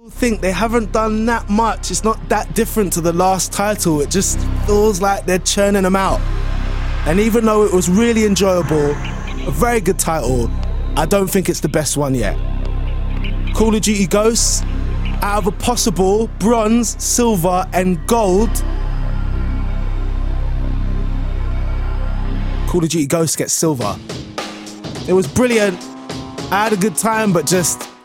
think they haven't done that much. It's not that different to the last title. It just feels like they're churning them out. And even though it was really enjoyable, a very good title, I don't think it's the best one yet. Call of Duty Ghosts, out of a possible bronze, silver and gold, Call of Duty Ghosts gets silver. It was brilliant. I had a good time, but just